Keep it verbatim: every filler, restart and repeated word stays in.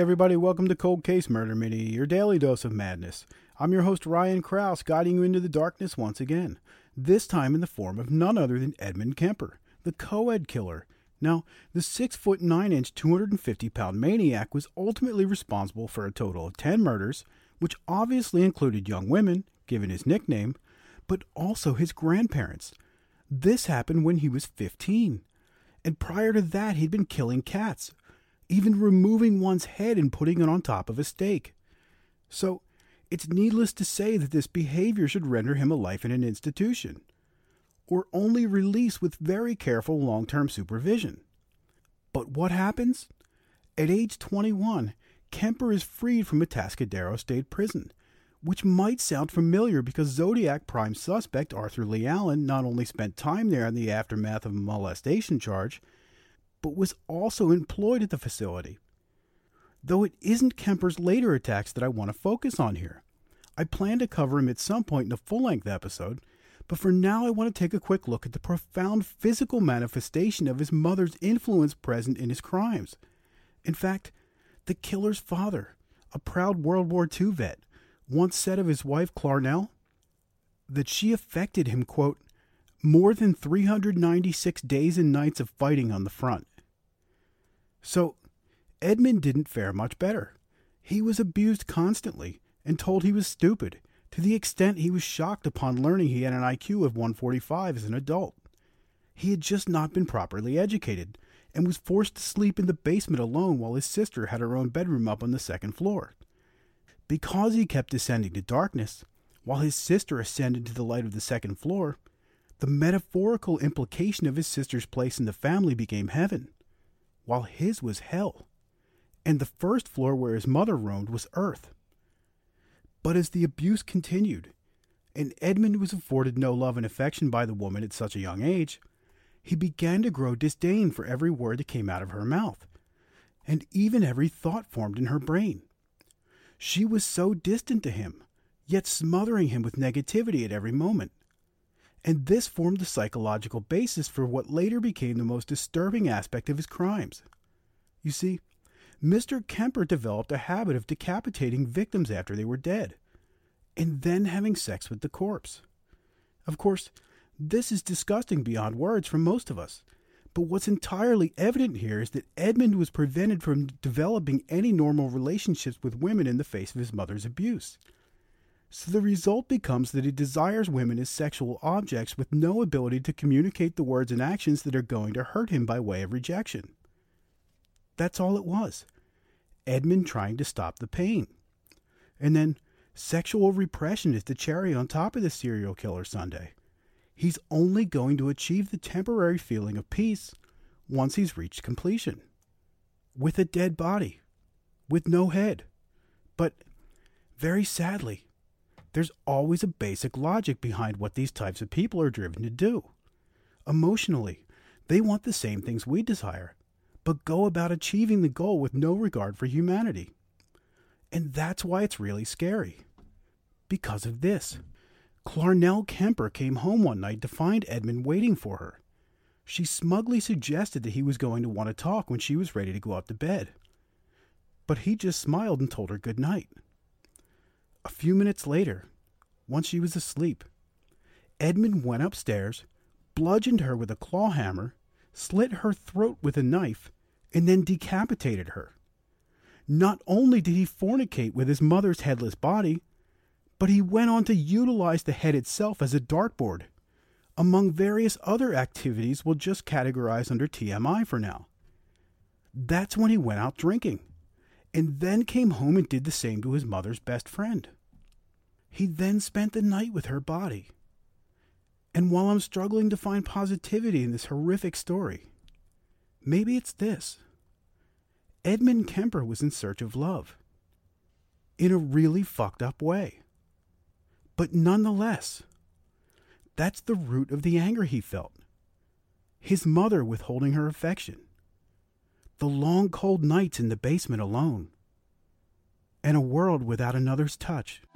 everybody, welcome to Cold Case Murder Mini, your daily dose of madness. I'm your host Ryan Krause, guiding you into the darkness once again, this time in the form of none other than Edmund Kemper, the co-ed killer. Now, the six foot nine inch, two hundred fifty pound maniac was ultimately responsible for a total of ten murders, which obviously included young women, given his nickname, but also his grandparents. This happened when he was fifteen, and prior to that he'd been killing cats, even removing one's head and putting it on top of a steak. So, it's needless to say that this behavior should render him a life in an institution, or only released with very careful long-term supervision. But what happens? At age twenty-one, Kemper is freed from Atascadero State Prison, which might sound familiar because Zodiac prime suspect Arthur Lee Allen not only spent time there in the aftermath of a molestation charge, but was also employed at the facility. Though it isn't Kemper's later attacks that I want to focus on here. I plan to cover him at some point in a full-length episode, but for now I want to take a quick look at the profound physical manifestation of his mother's influence present in his crimes. In fact, the killer's father, a proud World War Two vet, once said of his wife Clarnell that she affected him, quote, more than three hundred ninety-six days and nights of fighting on the front. So, Edmund didn't fare much better. He was abused constantly and told he was stupid, to the extent he was shocked upon learning he had an I Q of one forty-five as an adult. He had just not been properly educated, and was forced to sleep in the basement alone while his sister had her own bedroom up on the second floor. Because he kept descending to darkness, while his sister ascended to the light of the second floor, the metaphorical implication of his sister's place in the family became heaven, while his was hell, and the first floor where his mother roamed was earth. But as the abuse continued, and Edmund was afforded no love and affection by the woman at such a young age, he began to grow disdain for every word that came out of her mouth, and even every thought formed in her brain. She was so distant to him, yet smothering him with negativity at every moment. And this formed the psychological basis for what later became the most disturbing aspect of his crimes. You see, Mister Kemper developed a habit of decapitating victims after they were dead, and then having sex with the corpse. Of course, this is disgusting beyond words for most of us, but what's entirely evident here is that Edmund was prevented from developing any normal relationships with women in the face of his mother's abuse. So the result becomes that he desires women as sexual objects with no ability to communicate the words and actions that are going to hurt him by way of rejection. That's all it was. Edmund trying to stop the pain. And then sexual repression is the cherry on top of the serial killer sundae. He's only going to achieve the temporary feeling of peace once he's reached completion. With a dead body. With no head. But, very sadly, there's always a basic logic behind what these types of people are driven to do. Emotionally, they want the same things we desire, but go about achieving the goal with no regard for humanity. And that's why it's really scary. Because of this. Clarnell Kemper came home one night to find Edmund waiting for her. She smugly suggested that he was going to want to talk when she was ready to go up to bed. But he just smiled and told her good night. A few minutes later, once she was asleep, Edmund went upstairs, bludgeoned her with a claw hammer, slit her throat with a knife, and then decapitated her. Not only did he fornicate with his mother's headless body, but he went on to utilize the head itself as a dartboard, among various other activities we'll just categorize under T M I for now. That's when he went out drinking, and then came home and did the same to his mother's best friend. He then spent the night with her body. And while I'm struggling to find positivity in this horrific story, maybe it's this. Edmund Kemper was in search of love. In a really fucked up way. But nonetheless, that's the root of the anger he felt. His mother withholding her affection. The long cold nights in the basement alone. And a world without another's touch.